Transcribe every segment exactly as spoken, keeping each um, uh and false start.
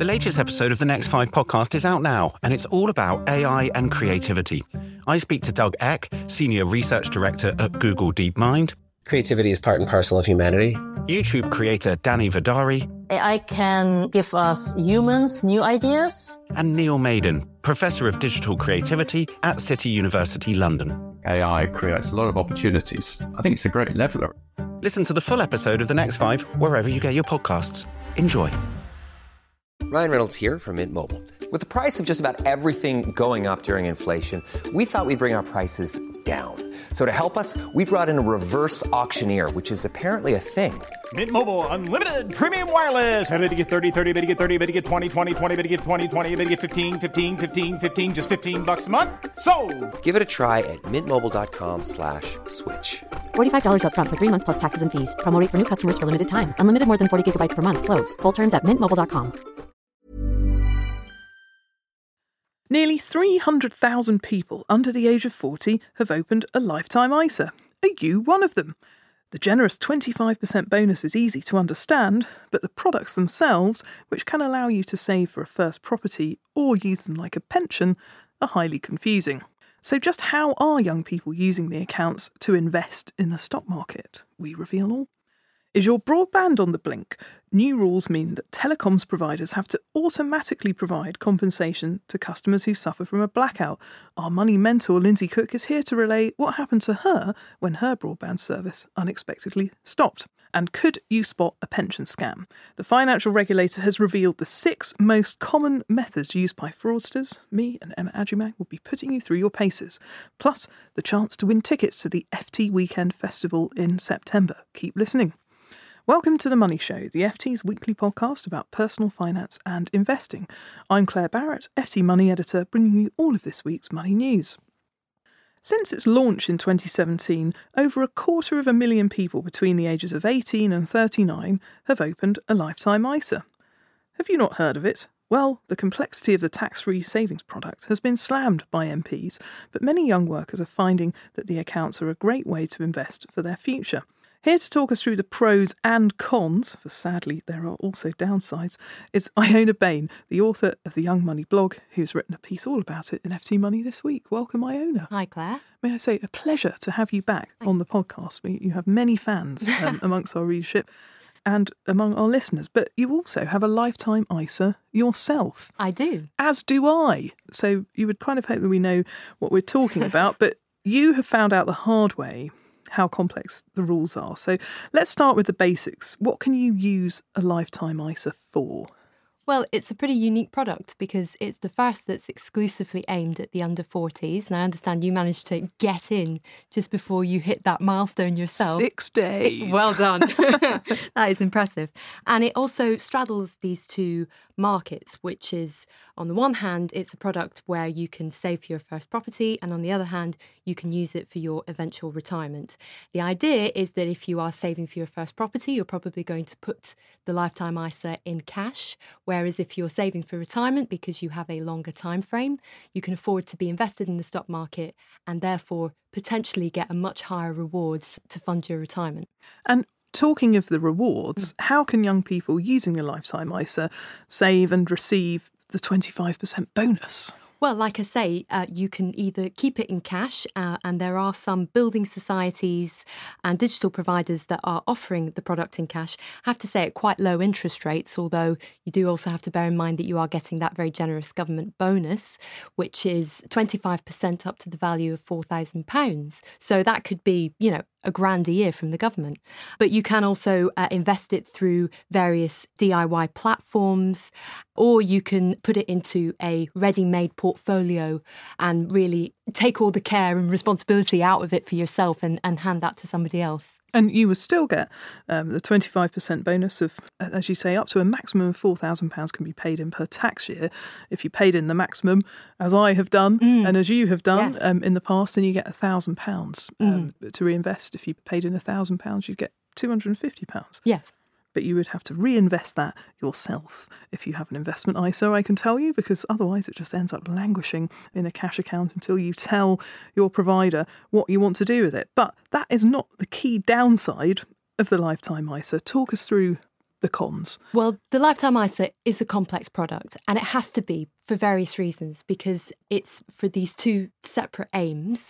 The latest episode of the Next Five podcast is out now, and it's all about A I and creativity. I speak to Doug Eck, Senior Research Director at Google DeepMind. Creativity is part and parcel of humanity. YouTube creator Danny Vidari. A I can give us humans new ideas. And Neil Maiden, Professor of Digital Creativity at City University London. A I creates a lot of opportunities. I think it's a great leveler. Listen to the full episode of The Next Five wherever you get your podcasts. Enjoy. Ryan Reynolds here from Mint Mobile. With the price of just about everything going up during inflation, we thought we'd bring our prices down. So to help us, we brought in a reverse auctioneer, which is apparently a thing. Mint Mobile Unlimited Premium Wireless. How to get thirty, thirty, bit to get thirty, bit to get twenty, twenty, twenty, bit to get twenty, twenty, bit to get fifteen, fifteen, fifteen, fifteen, just fifteen bucks a month? Sold! Give it a try at mintmobile.com slash switch. forty-five dollars up front for three months plus taxes and fees. Promo rate for new customers for limited time. Unlimited more than forty gigabytes per month. Slows full terms at mint mobile dot com. Nearly three hundred thousand people under the age of forty have opened a Lifetime I S A. Are you one of them? The generous twenty-five percent bonus is easy to understand, but the products themselves, which can allow you to save for a first property or use them like a pension, are highly confusing. So just how are young people using the accounts to invest in the stock market? We reveal all. Is your broadband on the blink? New rules mean that telecoms providers have to automatically provide compensation to customers who suffer from a blackout. Our money mentor Lindsay Cook is here to relay what happened to her when her broadband service unexpectedly stopped. And could you spot a pension scam? The financial regulator has revealed the six most common methods used by fraudsters. Me and Emma Agyemang will be putting you through your paces. Plus, the chance to win tickets to the F T Weekend Festival in September. Keep listening. Welcome to The Money Show, the F T's weekly podcast about personal finance and investing. I'm Claire Barrett, F T Money Editor, bringing you all of this week's money news. Since its launch in twenty seventeen, over a quarter of a million people between the ages of eighteen and thirty-nine have opened a Lifetime I S A. Have you not heard of it? Well, the complexity of the tax-free savings product has been slammed by M Ps, but many young workers are finding that the accounts are a great way to invest for their future. Here to talk us through the pros and cons, for sadly there are also downsides, is Iona Bain, the author of the Young Money blog, who's written a piece all about it in F T Money this week. Welcome, Iona. Hi, Claire. May I say, a pleasure to have you back Thanks. On the podcast. We, you have many fans um, amongst our readership and among our listeners, but you also have a Lifetime I S A yourself. I do. As do I. So you would kind of hope that we know what we're talking about, but you have found out the hard way how complex the rules are. So let's start with the basics. What can you use a Lifetime I S A for? Well, it's a pretty unique product because it's the first that's exclusively aimed at the under forties. And I understand you managed to get in just before you hit that milestone yourself. Six days. It, well done. That is impressive. And it also straddles these two markets, which is, on the one hand, it's a product where you can save for your first property, and on the other hand, you can use it for your eventual retirement. The idea is that if you are saving for your first property, you're probably going to put the Lifetime I S A in cash, whereas if you're saving for retirement because you have a longer time frame, you can afford to be invested in the stock market and therefore potentially get a much higher rewards to fund your retirement. And talking of the rewards, mm. how can young people using the Lifetime I S A save and receive the twenty-five percent bonus? Well, like I say, uh, you can either keep it in cash, uh, and there are some building societies and digital providers that are offering the product in cash. I have to say at quite low interest rates, although you do also have to bear in mind that you are getting that very generous government bonus, which is twenty-five percent up to the value of four thousand pounds. So that could be, you know, a grand a year from the government. But you can also uh, invest it through various D I Y platforms, or you can put it into a ready-made portfolio and really take all the care and responsibility out of it for yourself and, and hand that to somebody else. And you would still get um, the twenty-five percent bonus of, as you say, up to a maximum of four thousand pounds can be paid in per tax year. If you paid in the maximum, as I have done mm. and as you have done yes. um, in the past, then you get one thousand pounds um, mm. to reinvest. If you paid in one thousand pounds, you'd get two hundred fifty pounds. Yes. But you would have to reinvest that yourself if you have an investment I S A, I can tell you, because otherwise it just ends up languishing in a cash account until you tell your provider what you want to do with it. But that is not the key downside of the Lifetime I S A. Talk us through the cons? Well, the Lifetime I S A is a complex product, and it has to be for various reasons, because it's for these two separate aims.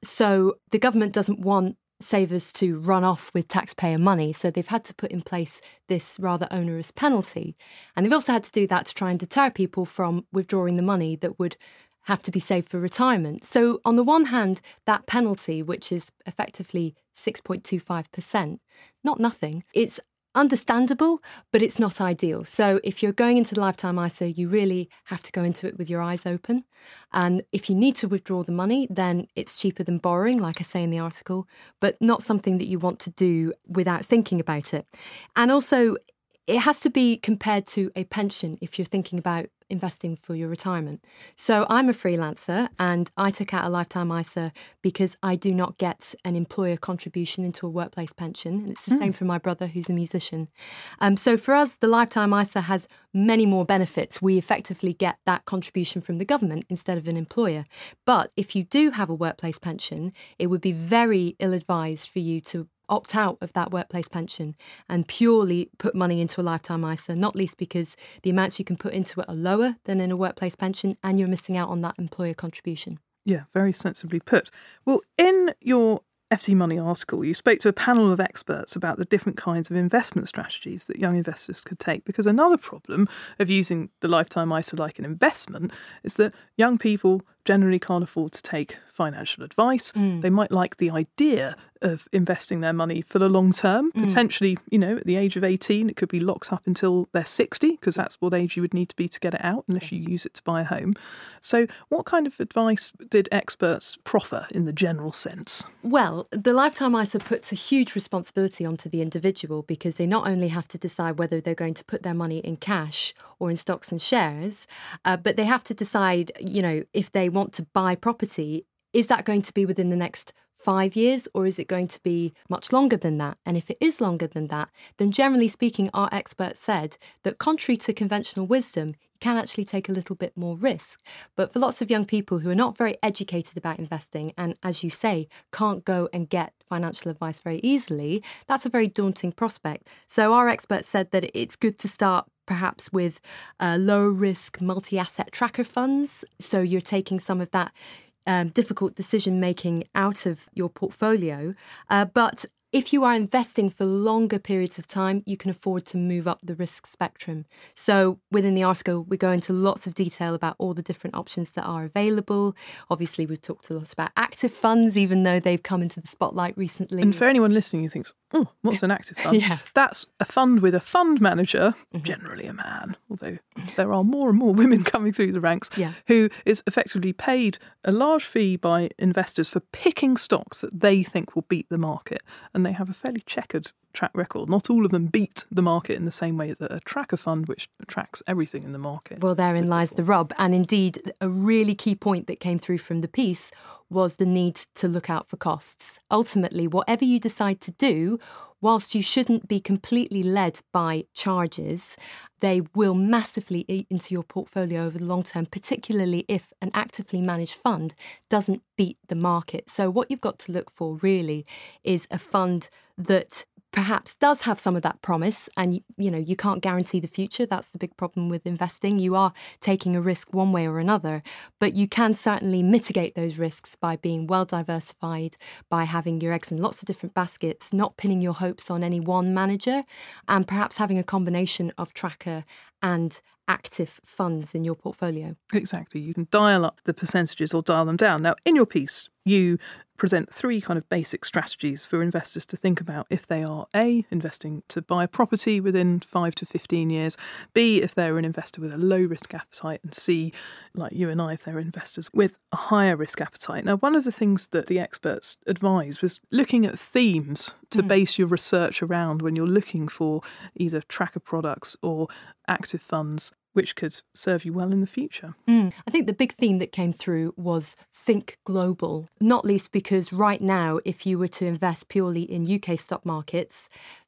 So the government doesn't want savers to run off with taxpayer money, so they've had to put in place this rather onerous penalty. And they've also had to do that to try and deter people from withdrawing the money that would have to be saved for retirement. So on the one hand, that penalty, which is effectively six point two five percent, not nothing, it's understandable, but it's not ideal. So if you're going into the Lifetime I S A, you really have to go into it with your eyes open. And if you need to withdraw the money, then it's cheaper than borrowing, like I say in the article, but not something that you want to do without thinking about it. And also, it has to be compared to a pension if you're thinking about investing for your retirement. So I'm a freelancer and I took out a Lifetime I S A because I do not get an employer contribution into a workplace pension. And it's the mm. same for my brother, who's a musician. Um, so for us, the Lifetime I S A has many more benefits. We effectively get that contribution from the government instead of an employer. But if you do have a workplace pension, it would be very ill-advised for you to opt out of that workplace pension and purely put money into a Lifetime I S A, not least because the amounts you can put into it are lower than in a workplace pension and you're missing out on that employer contribution. Yeah, very sensibly put. Well, in your F T Money article, you spoke to a panel of experts about the different kinds of investment strategies that young investors could take, because another problem of using the Lifetime I S A like an investment is that young people generally can't afford to take financial advice. Mm. They might like the idea of investing their money for the long term. Mm. Potentially, you know, at the age of eighteen, it could be locked up until they're sixty, because that's what age you would need to be to get it out, unless you use it to buy a home. So what kind of advice did experts proffer in the general sense? Well, the Lifetime I S A puts a huge responsibility onto the individual, because they not only have to decide whether they're going to put their money in cash or in stocks and shares, uh, but they have to decide, you know, if they want to buy property, is that going to be within the next five years or is it going to be much longer than that? And if it is longer than that, then generally speaking, our experts said that contrary to conventional wisdom, you can actually take a little bit more risk. But for lots of young people who are not very educated about investing and, as you say, can't go and get financial advice very easily, that's a very daunting prospect. So our experts said that it's good to start perhaps with uh, low-risk multi-asset tracker funds. So you're taking some of that um, difficult decision-making out of your portfolio. Uh, but if you are investing for longer periods of time, you can afford to move up the risk spectrum. So within the article, we go into lots of detail about all the different options that are available. Obviously, we've talked a lot about active funds, even though they've come into the spotlight recently. And for anyone listening who thinks, oh, what's an active fund? Yes. That's a fund with a fund manager, mm-hmm. generally a man, although there are more and more women coming through the ranks, yeah. who is effectively paid a large fee by investors for picking stocks that they think will beat the market. And they have a fairly checkered track record. Not all of them beat the market in the same way that a tracker fund, which tracks everything in the market. Well, therein lies the rub. And indeed, a really key point that came through from the piece was the need to look out for costs. Ultimately, whatever you decide to do, whilst you shouldn't be completely led by charges, they will massively eat into your portfolio over the long term, particularly if an actively managed fund doesn't beat the market. So what you've got to look for really is a fund that perhaps does have some of that promise, and you know you can't guarantee the future. That's the big problem with investing. You are taking a risk one way or another, but you can certainly mitigate those risks by being well diversified, by having your eggs in lots of different baskets, not pinning your hopes on any one manager, and perhaps having a combination of tracker and active funds in your portfolio. Exactly. You can dial up the percentages or dial them down. Now, in your piece, you present three kind of basic strategies for investors to think about if they are A, investing to buy a property within five to fifteen years, B, if they're an investor with a low risk appetite, and C, like you and I, if they're investors with a higher risk appetite. Now, one of the things that the experts advised was looking at themes to mm. base your research around when you're looking for either tracker products or active funds which could serve you well in the future. Mm. I think the big theme that came through was think global, not least because right now, if you were to invest purely in U K stock markets,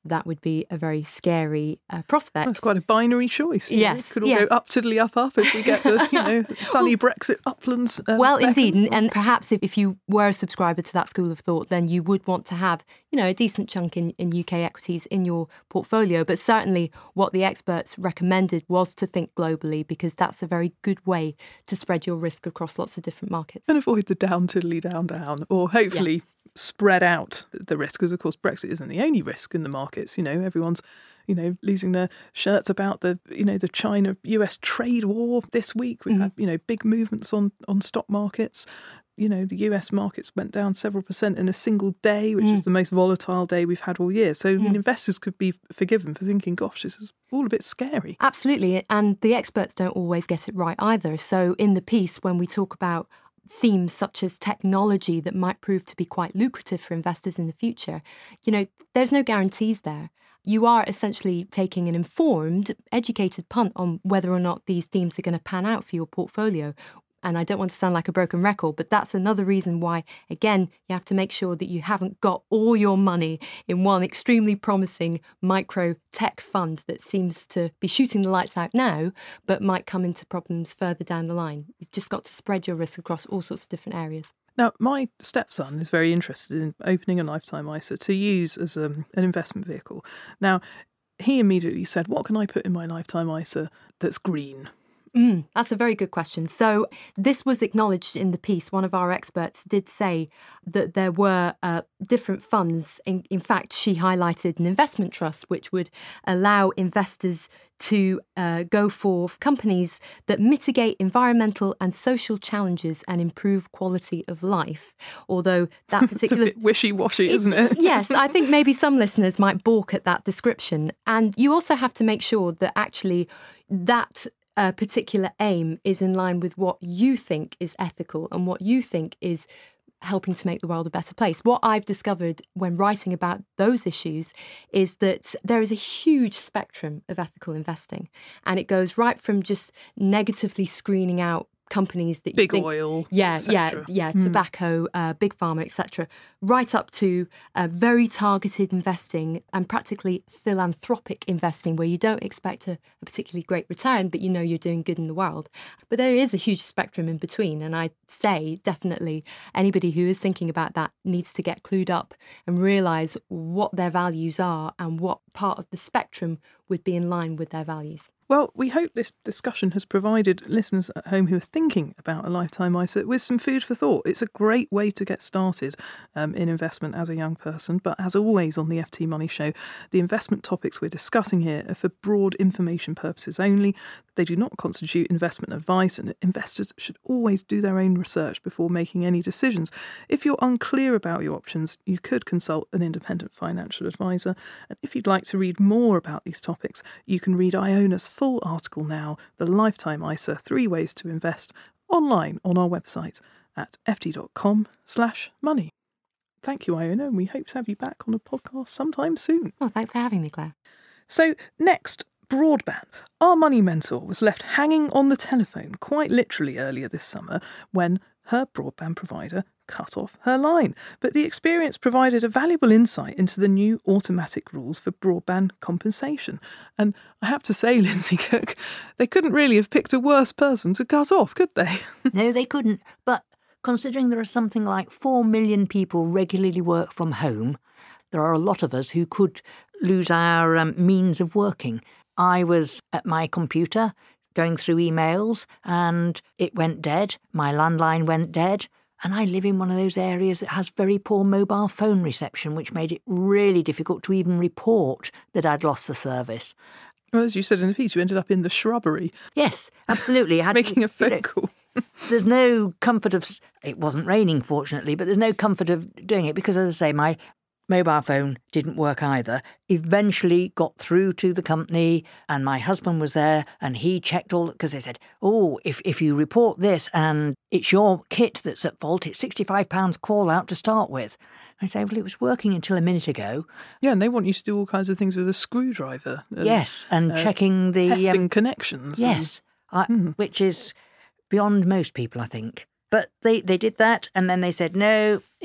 that would be a very scary uh, prospect. That's quite a binary choice. Yes. It could all yes. go up, tiddly, up, up if we get the, you know, sunny Brexit uplands. Um, well, Beckham. indeed. And, and perhaps if, if you were a subscriber to that school of thought, then you would want to have, you know, a decent chunk in, in U K equities in your portfolio. But certainly what the experts recommended was to think globally, because that's a very good way to spread your risk across lots of different markets. And avoid the down, tiddly, down, down, or hopefully yes. spread out the risk, because of course Brexit isn't the only risk in the markets. You know, everyone's, you know, losing their shirts about the, you know, the China U S trade war this week. We've mm-hmm. had, you know, big movements on, on stock markets. You know, the U S markets went down several percent in a single day, which mm. is the most volatile day we've had all year. So mm. I mean, investors could be forgiven for thinking, gosh, this is all a bit scary. Absolutely. And the experts don't always get it right either. So in the piece, when we talk about themes such as technology that might prove to be quite lucrative for investors in the future, you know, there's no guarantees there. You are essentially taking an informed, educated punt on whether or not these themes are going to pan out for your portfolio. And I don't want to sound like a broken record, but that's another reason why, again, you have to make sure that you haven't got all your money in one extremely promising micro tech fund that seems to be shooting the lights out now, but might come into problems further down the line. You've just got to spread your risk across all sorts of different areas. Now, my stepson is very interested in opening a lifetime I S A to use as um, an investment vehicle. Now, he immediately said, what can I put in my lifetime I S A that's green? Mm, that's a very good question. So this was acknowledged in the piece. One of our experts did say that there were uh, different funds. In, in fact, she highlighted an investment trust, which would allow investors to uh, go for companies that mitigate environmental and social challenges and improve quality of life. Although that particular... It's a bit wishy-washy, isn't it? Yes, I think maybe some listeners might balk at that description. And you also have to make sure that actually that a particular aim is in line with what you think is ethical and what you think is helping to make the world a better place. What I've discovered when writing about those issues is that there is a huge spectrum of ethical investing, and it goes right from just negatively screening out companies that you big think, oil, yeah, yeah, yeah, mm. tobacco, uh, big pharma, et cetera, right up to uh, very targeted investing and practically philanthropic investing, where you don't expect a, a particularly great return, but you know you're doing good in the world. But there is a huge spectrum in between, and I'd say definitely anybody who is thinking about that needs to get clued up and realise what their values are and what part of the spectrum would be in line with their values. Well, we hope this discussion has provided listeners at home who are thinking about a lifetime I S A with some food for thought. It's a great way to get started um, in investment as a young person. But as always on the F T Money Show, the investment topics we're discussing here are for broad information purposes only. They do not constitute investment advice, and investors should always do their own research before making any decisions. If you're unclear about your options, you could consult an independent financial advisor. And if you'd like to read more about these topics, you can read Iona's full article now, The Lifetime I S A, Three Ways to Invest, online on our website at ft.com slash money. Thank you, Iona, and we hope to have you back on a podcast sometime soon. Well, thanks for having me, Claire. So next, broadband. Our money mentor was left hanging on the telephone quite literally earlier this summer when her broadband provider cut off her line. But the experience provided a valuable insight into the new automatic rules for broadband compensation. And I have to say, Lindsay Cook, they couldn't really have picked a worse person to cut off, could they? No, they couldn't. But considering there are something like four million people regularly work from home, there are a lot of us who could lose our um, means of working. I was at my computer going through emails and it went dead. My landline went dead. And I live in one of those areas that has very poor mobile phone reception, which made it really difficult to even report that I'd lost the service. Well, as you said in the piece, you ended up in the shrubbery. Yes, absolutely. I had Making to, a phone you know, call. There's no comfort of... It wasn't raining, fortunately, but there's no comfort of doing it because, as I say, my mobile phone didn't work either. Eventually got through to the company and my husband was there and he checked all... Because they said, oh, if, if you report this and it's your kit that's at fault, it's sixty-five pounds call out to start with. I say, well, it was working until a minute ago. Yeah, and they want you to do all kinds of things with a screwdriver. And, yes, and uh, checking the... Testing um, connections. Yes, and, I, mm. which is beyond most people, I think. But they, they did that, and then they said, no,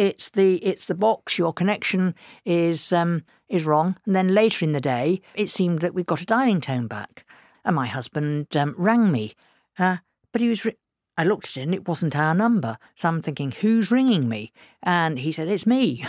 it's the it's the box. Your connection is um, is wrong. And then later in the day, it seemed that we got a dialing tone back, and my husband um, rang me, uh, but he was. Ri- I looked at it and it wasn't our number. So I'm thinking, who's ringing me? And he said, it's me.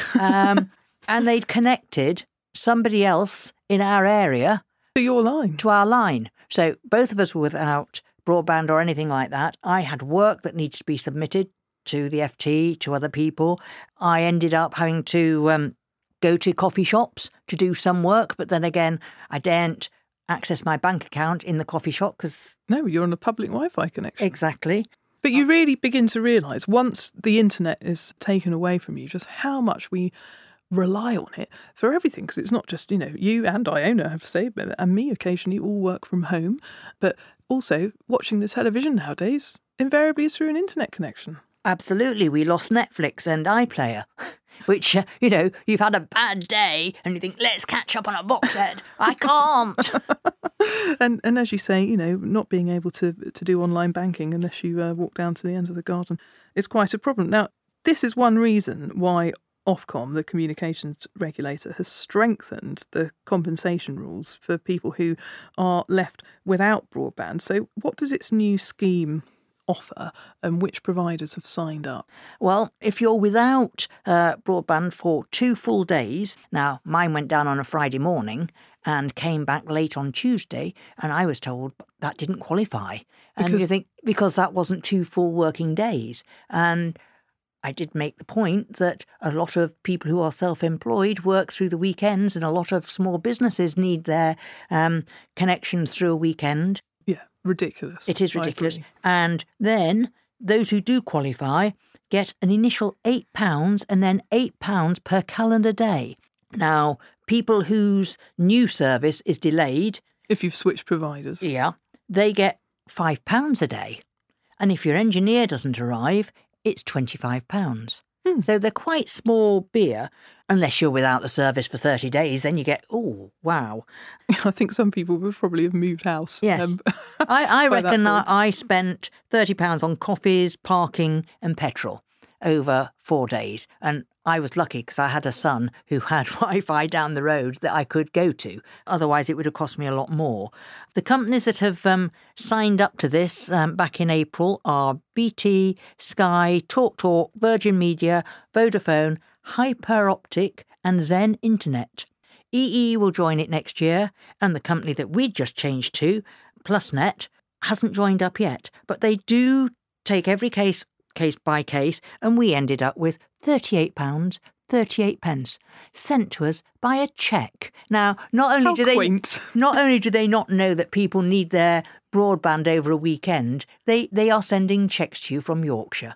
um, and they'd connected somebody else in our area to your line, to our line. So both of us were without broadband or anything like that. I had work that needed to be submitted to the F T, to other people. I ended up having to um, go to coffee shops to do some work, but then again, I daren't access my bank account in the coffee shop because... No, you're on a public Wi-Fi connection. Exactly. But you really begin to realise, once the internet is taken away from you, just how much we rely on it for everything. Because it's not just, you know, you and Iona, I have to say, and me occasionally all work from home. But also, watching the television nowadays invariably is through an internet connection. Absolutely. We lost Netflix and iPlayer. Which, uh, you know, you've had a bad day and you think, let's catch up on a box set. I can't. and and as you say, you know, not being able to to do online banking unless you uh, walk down to the end of the garden is quite a problem. Now, this is one reason why Ofcom, the communications regulator, has strengthened the compensation rules for people who are left without broadband. So what does its new scheme offer and which providers have signed up? Well, if you're without uh, broadband for two full days, now mine went down on a Friday morning and came back late on Tuesday, and I was told that didn't qualify. And because... you think, because that wasn't two full working days. And I did make the point that a lot of people who are self-employed work through the weekends, and a lot of small businesses need their um, connections through a weekend. Yeah, ridiculous. It is ridiculous. And then those who do qualify get an initial eight pounds and then eight pounds per calendar day. Now, people whose new service is delayed... If you've switched providers. Yeah, they get five pounds a day. And if your engineer doesn't arrive, it's twenty-five pounds. Hmm. So they're quite small beer. Unless you're without the service for thirty days, then you get, oh, wow. I think some people would probably have moved house. Yes. Um, I, I reckon I, I spent thirty pounds on coffees, parking and petrol over four days. And I was lucky because I had a son who had Wi-Fi down the road that I could go to. Otherwise, it would have cost me a lot more. The companies that have um, signed up to this um, back in April are B T, Sky, TalkTalk, Virgin Media, Vodafone, Hyperoptic and Zen Internet. E E will join it next year, and the company that we'd just changed to, PlusNet, hasn't joined up yet. But they do take every case case by case, and we ended up with thirty-eight pounds thirty-eight pence sent to us by a cheque. Now, not only How do they quaint. not only do they not know that people need their broadband over a weekend, they they are sending cheques to you from Yorkshire.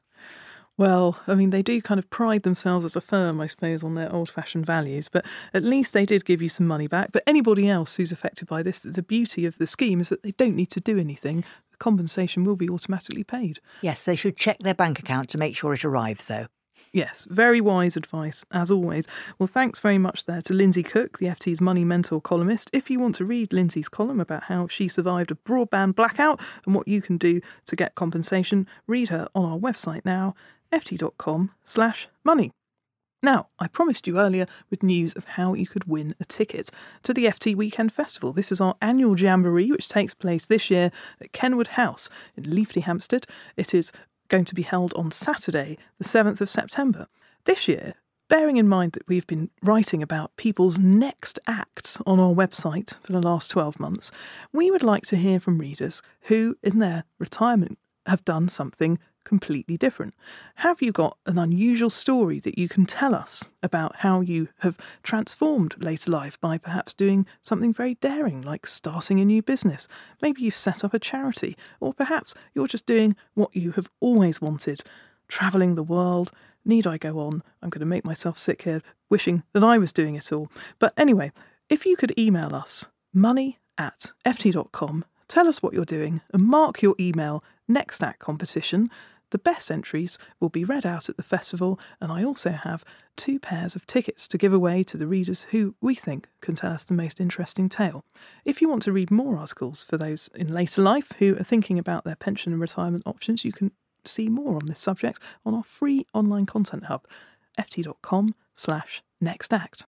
Well, I mean, they do kind of pride themselves as a firm, I suppose, on their old-fashioned values, but at least they did give you some money back. But anybody else who's affected by this, the beauty of the scheme is that they don't need to do anything. The compensation will be automatically paid. Yes, they should check their bank account to make sure it arrives, though. Yes, very wise advice, as always. Well, thanks very much there to Lindsay Cook, the F T's Money Mentor columnist. If you want to read Lindsay's column about how she survived a broadband blackout and what you can do to get compensation, read her on our website now, ft.com slash money. Now, I promised you earlier with news of how you could win a ticket to the F T Weekend Festival. This is our annual jamboree, which takes place this year at Kenwood House in Leafley Hampstead. It is going to be held on Saturday, the seventh of September. This year, bearing in mind that we've been writing about people's next acts on our website for the last twelve months, we would like to hear from readers who, in their retirement, have done something completely different. Have you got an unusual story that you can tell us about how you have transformed later life by perhaps doing something very daring, like starting a new business? Maybe you've set up a charity, or perhaps you're just doing what you have always wanted, travelling the world. Need I go on? I'm going to make myself sick here, wishing that I was doing it all. But anyway, if you could email us, money at ft dot com, tell us what you're doing, and mark your email Next Act Competition. The best entries will be read out at the festival, and I also have two pairs of tickets to give away to the readers who we think can tell us the most interesting tale. If you want to read more articles for those in later life who are thinking about their pension and retirement options, you can see more on this subject on our free online content hub, ft.com slash next act.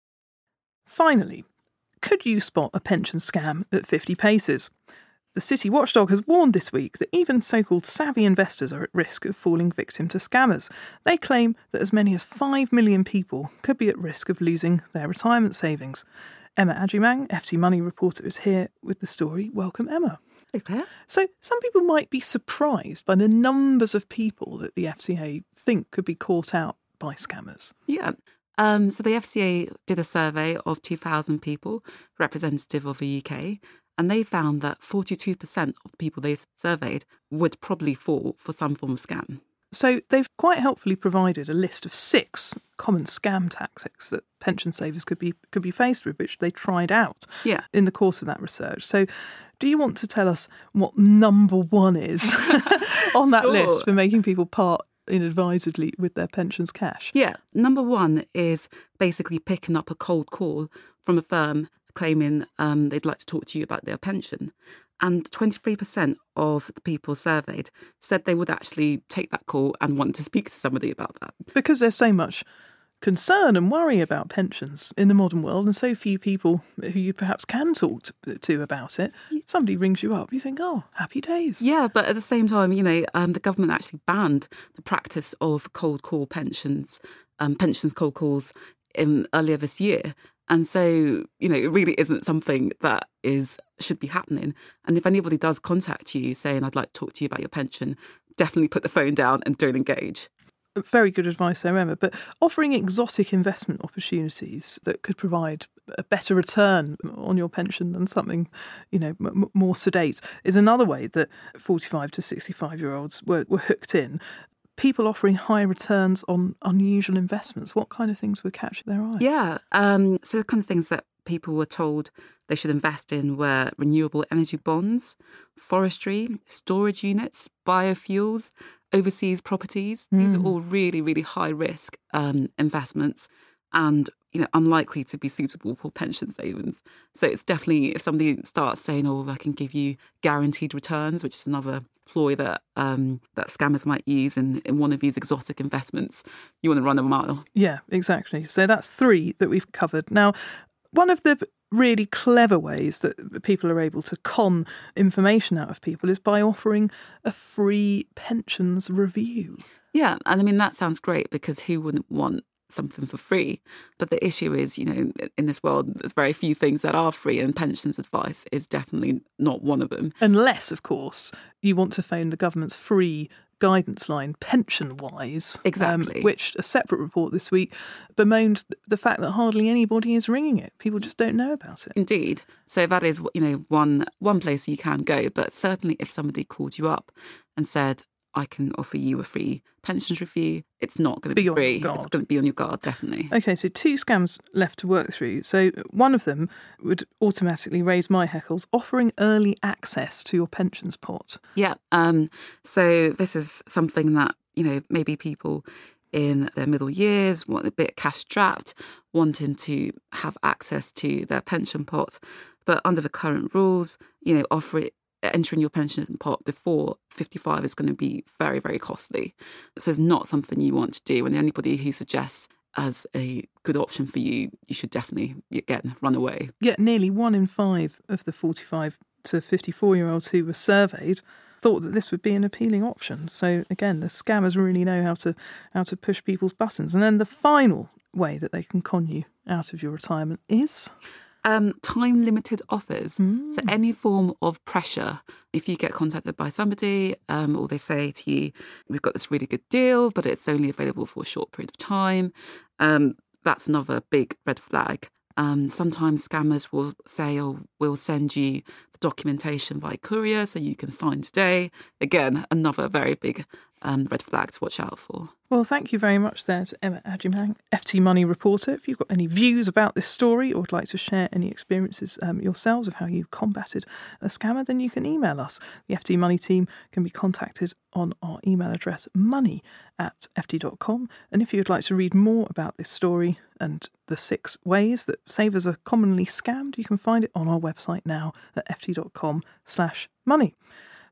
Finally, could you spot a pension scam at fifty paces? The City Watchdog has warned this week that even so-called savvy investors are at risk of falling victim to scammers. They claim that as many as five million people could be at risk of losing their retirement savings. Emma Agyemang, F T Money reporter, is here with the story. Welcome, Emma. Hey, Claire. So some people might be surprised by the numbers of people that the F C A think could be caught out by scammers. Yeah. Um, so the F C A did a survey of two thousand people, representative of the U K, and they found that forty-two percent of the people they surveyed would probably fall for some form of scam. So they've quite helpfully provided a list of six common scam tactics that pension savers could be could be faced with, which they tried out yeah. in the course of that research. So do you want to tell us what number one is on that Sure. list for making people part inadvisedly with their pensions cash? Yeah. Number one is basically picking up a cold call from a firm claiming um, they'd like to talk to you about their pension. And twenty-three percent of the people surveyed said they would actually take that call and want to speak to somebody about that. Because there's so much concern and worry about pensions in the modern world and so few people who you perhaps can talk to, to about it. Somebody rings you up, you think, oh, happy days. Yeah, but at the same time, you know, um, the government actually banned the practice of cold call pensions, um, pensions cold calls in earlier this year. And so, you know, it really isn't something that is should be happening. And if anybody does contact you saying, I'd like to talk to you about your pension, definitely put the phone down and don't engage. Very good advice there, Emma. But offering exotic investment opportunities that could provide a better return on your pension than something, you know, m- more sedate is another way that forty-five to sixty-five-year-olds were, were hooked in. People offering high returns on unusual investments. What kind of things were catching their eye? Yeah. Um, so the kind of things that people were told they should invest in were renewable energy bonds, forestry, storage units, biofuels, overseas properties. Mm. These are all really, really high risk um, investments and, you know, unlikely to be suitable for pension savings. So it's definitely, if somebody starts saying, oh, I can give you guaranteed returns, which is another ploy that um, that scammers might use in, in one of these exotic investments, you want to run a mile. Yeah, exactly. So that's three that we've covered. Now, one of the really clever ways that people are able to con information out of people is by offering a free pensions review. Yeah, and I mean, that sounds great because who wouldn't want something for free? But the issue is, you know, in this world, there's very few things that are free, and pensions advice is definitely not one of them. Unless, of course, you want to phone the government's free guidance line, PensionWise, exactly, um, which a separate report this week bemoaned the fact that hardly anybody is ringing it. People just don't know about it. Indeed. So that is, you know, one one place you can go. But certainly if somebody called you up and said, I can offer you a free pensions review, it's not going to be, be free. It's going to be on your guard, definitely. OK, so two scams left to work through. So one of them would automatically raise my heckles, offering early access to your pensions pot. Yeah. Um, so this is something that, you know, maybe people in their middle years, want a bit cash strapped, wanting to have access to their pension pot. But under the current rules, you know, offer it, entering your pension pot before fifty-five is going to be very, very costly. So it's not something you want to do. And anybody who suggests as a good option for you, you should definitely, again, run away. Yeah, nearly one in five of the forty-five to fifty-four-year-olds who were surveyed thought that this would be an appealing option. So again, the scammers really know how to how to push people's buttons. And then the final way that they can con you out of your retirement is Um, time-limited offers. Mm. So any form of pressure, if you get contacted by somebody um, or they say to you, we've got this really good deal, but it's only available for a short period of time, um, that's another big red flag. Um, sometimes scammers will say, oh, we'll send you the documentation via courier so you can sign today. Again, another very big um, red flag to watch out for. Well, thank you very much there to Emma Agyemang, F T Money reporter. If you've got any views about this story or would like to share any experiences um, yourselves of how you combated a scammer, then you can email us. The F T Money team can be contacted on our email address, money at f t dot com. And if you'd like to read more about this story and the six ways that savers are commonly scammed, you can find it on our website now at f t dot com slash money.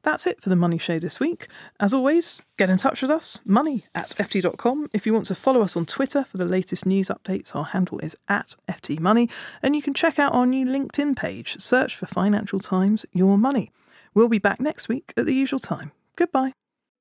That's it for the Money Show this week. As always, get in touch with us, money at f t dot com. If you want to follow us on Twitter for the latest news updates, our handle is at F T Money, and you can check out our new LinkedIn page. Search for Financial Times Your Money. We'll be back next week at the usual time. Goodbye.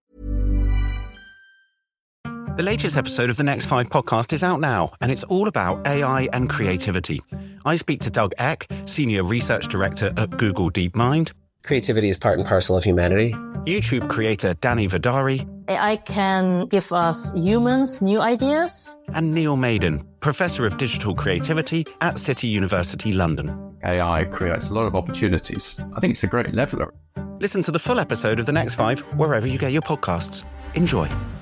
The latest episode of the Next Five podcast is out now, and it's all about A I and creativity. I speak to Doug Eck, Senior Research Director at Google DeepMind. Creativity is part and parcel of humanity. YouTube creator Danny Vidari. A I can give us humans new ideas. And Neil Maiden, Professor of Digital Creativity at City University London. A I creates a lot of opportunities. I think it's a great leveler. Listen to the full episode of The Next Five wherever you get your podcasts. Enjoy.